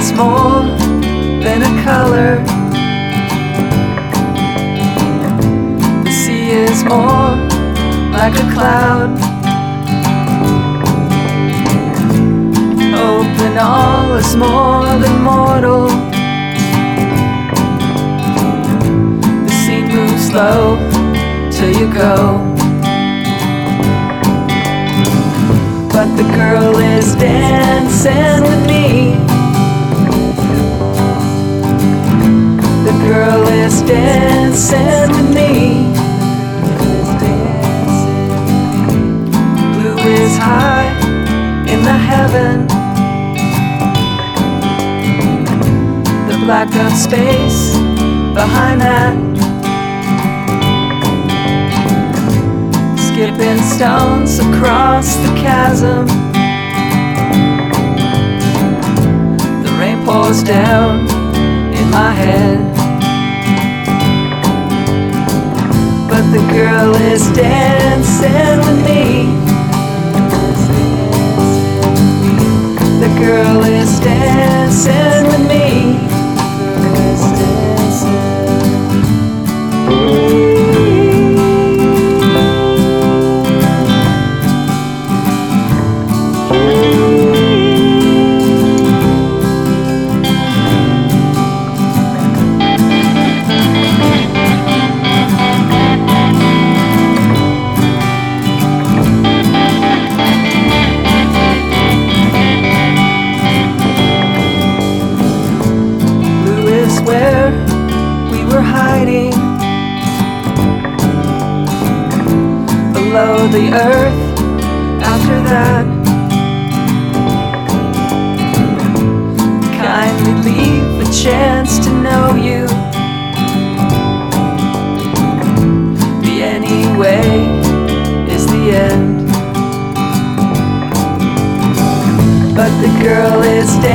is more than a color. The sea is more like a cloud. Open all is more than mortal. The scene moves slow till you go. But the girl is dancing with me. The girl is dancing with me. Blue is high in the heaven. The blacked out space behind that. Skipping stones across the chasm. The rain pours down in my head. But the girl is dancing with me. The girl is dancing with me. Where we were hiding below the earth after that. Kindly leave a chance to know you. The anyway is the end. But the girl is dead.